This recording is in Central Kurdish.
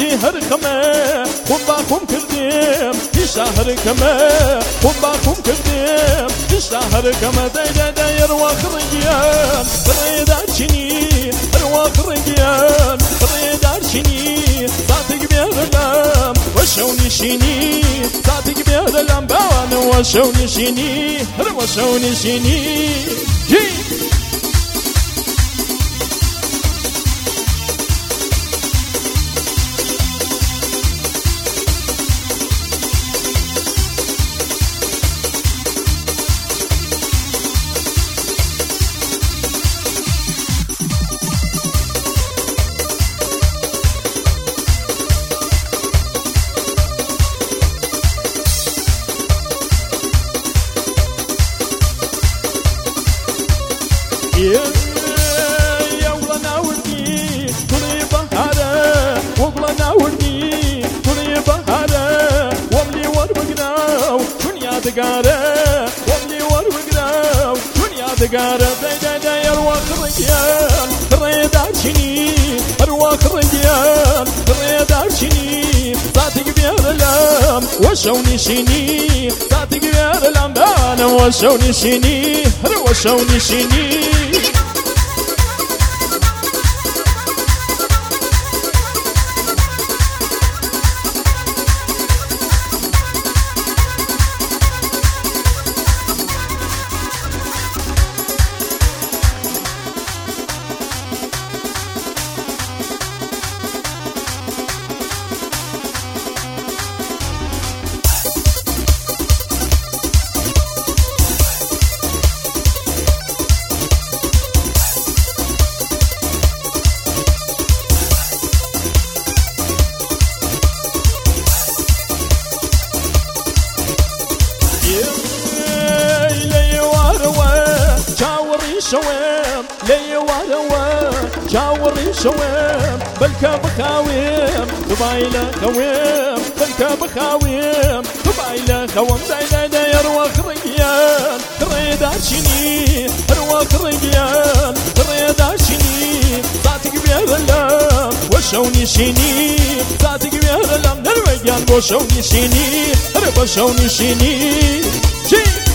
هرخمه خون با خون کردیم شهر کمه خون با خون کردیم شهر کمه دی رواق رنگیان ریدار چینی رواق رنگیان ریدار چینی ساتک بیارلم وشو نشینی ساتک بیارلم بوان وشو نشینی وشو نشینی يا ولا ناولني كلي بهارة وبلا ناولني كلي بهارة وملي وربقناو دنيا دقارة وملي وربقناو دنيا دقارة داي أرواح الرجال ريدار شني أرواح الرجال ريدار شني صادق بيرلام وشوني شني صادق بيرلام بانا وشوني شني وشوني شني شوام لي وروا جاوري شوام بلكا بخاويم دبايلا خويم بلكا بخاويم دبايلا خوام داي رواق رجيان ريدار شني رواق رجيان ريدار شني صاتك بيرلام وشوني شني صاتك بيرلام نرويان وشوني شني وشوني شني